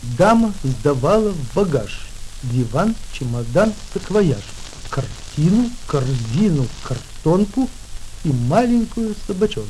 Дама сдавала в багаж диван, чемодан, саквояж, картину, корзину, картонку и маленькую собачонку.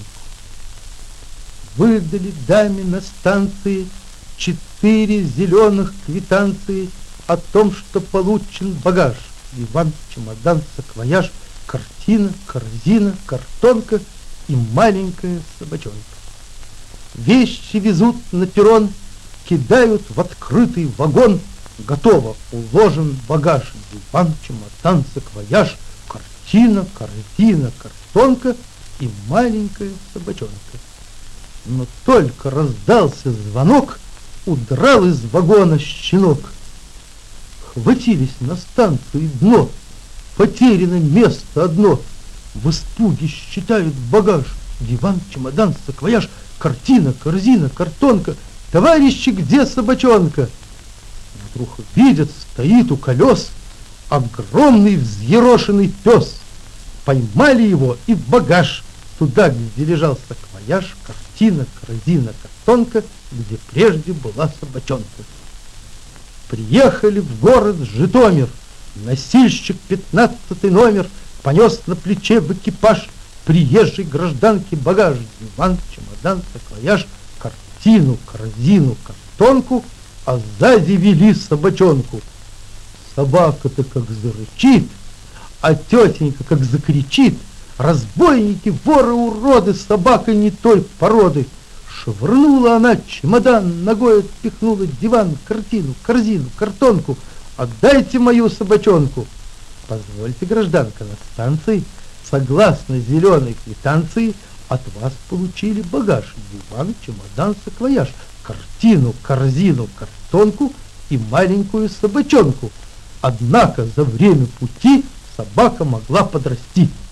Выдали даме на станции 4 зеленых квитанции о том, что получен багаж: диван, чемодан, саквояж, картина, корзина, картонка и маленькая собачонка. Вещи везут на перрон, кидают в открытый вагон. Готово, уложен багаж: диван, чемодан, саквояж, картина, корзина, картонка и маленькая собачонка. Но только раздался звонок, удрал из вагона щенок. Хватились на станции дно, потеряно место одно. В испуге считают багаж: диван, чемодан, саквояж, картина, корзина, картонка. Товарищи, где собачонка? Вдруг видят, стоит у колес огромный взъерошенный пес. Поймали его и в багаж, туда, где лежал саквояж, картина, корзина, картонка, где прежде была собачонка. Приехали в город Житомир. Носильщик 15 номер понес на плече в экипаж приезжей гражданки багаж: диван, чемодан, саквояж, картину, корзину, картонку, а сзади вели собачонку. Собака-то как зарычит, а тетенька как закричит: разбойники, воры, уроды, собака не той породы! Швырнула она чемодан, ногой отпихнула диван, картину, корзину, картонку. Отдайте мою собачонку. Позвольте, гражданка, на станции, согласно зеленой квитанции, от вас получили багаж: диван, чемодан, саквояж, картину, корзину, картонку и маленькую собачонку. Однако за время пути собака могла подрасти.